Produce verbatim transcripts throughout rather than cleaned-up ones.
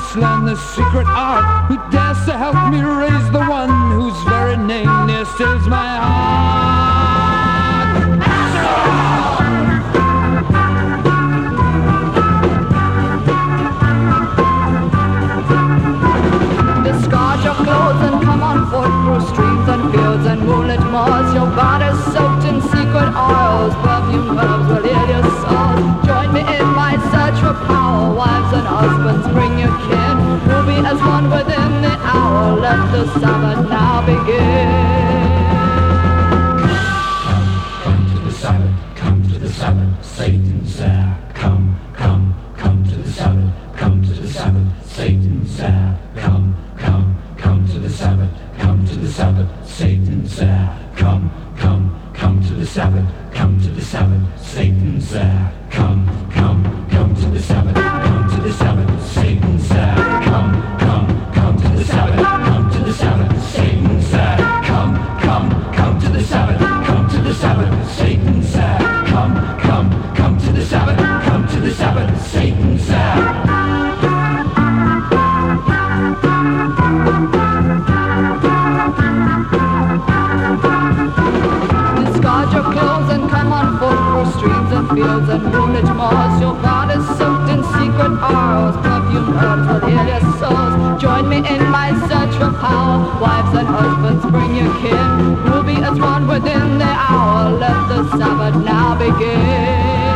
must learn the secret art. Who dares to help me raise the one whose very name near stills my heart? Discard your clothes and come on foot through streams and fields and moonlit moors. Your body's soaked in secret oils, perfume herbs will heal your souls. Join me in my search for power. Wives and husbands, bring your kin. We'll be as one within the hour. Let the Sabbath now begin. Come, come to the Sabbath, come to the Sabbath, Satan's there. Come, come, come to the Sabbath, come to the Sabbath, Satan's there. Come, come, come to the Sabbath, come to the Sabbath, Satan's there. Come, come, come to the Sabbath, come to the Sabbath, Satan's there. Come, come, come to the Sabbath, come to the Sabbath, Satan's there. Come, come, come to the Sabbath, come to the Sabbath, Satan's there. Come, come, come to the Sabbath, come to the Sabbath, Satan's there. Come, come, come to the Sabbath, come to the Sabbath, Satan's there. Streams and fields and moonlit moors. Your body's soaked in secret oils. Perfume herbs will heal your souls. Join me in my search for power. Wives and husbands, bring your kin. We'll be as one within the hour. Let the Sabbath now begin.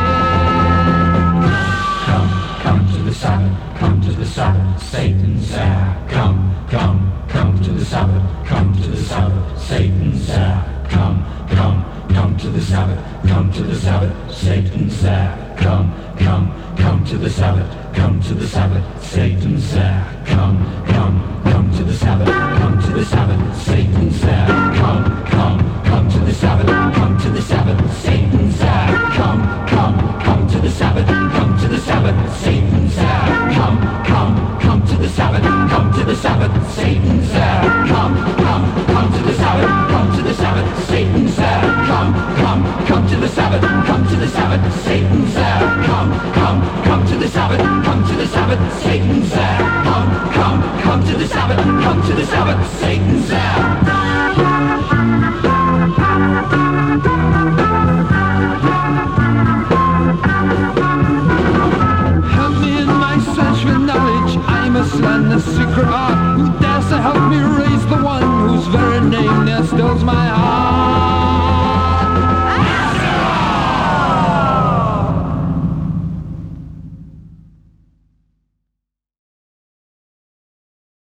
Come, come to the Sabbath, come to the Sabbath, Satan's there. Come, come, come to the Sabbath, come to the Sabbath, Satan's there. Come, come, come to the Sabbath, come to the Sabbath, Satan's there. Come, come, come to the Sabbath, come to the Sabbath, Satan's there. Come, come, come to the Sabbath, come to the Sabbath, Satan's there. Come, come, come to the Sabbath, come to the Sabbath, Satan's there. Come, come, come to the Sabbath, come to the Sabbath, Satan's there. Come, come, come to the Sabbath, come to the Sabbath, Satan's there. Come, come, come to the Sabbath, come to the Sabbath, Satan's there. Come, come, come to the Sabbath, come to the Sabbath, Satan's there. Come, come, come to the Sabbath, come to the Sabbath, Satan's there. Come, come, come to the Sabbath, come to the Sabbath, Satan's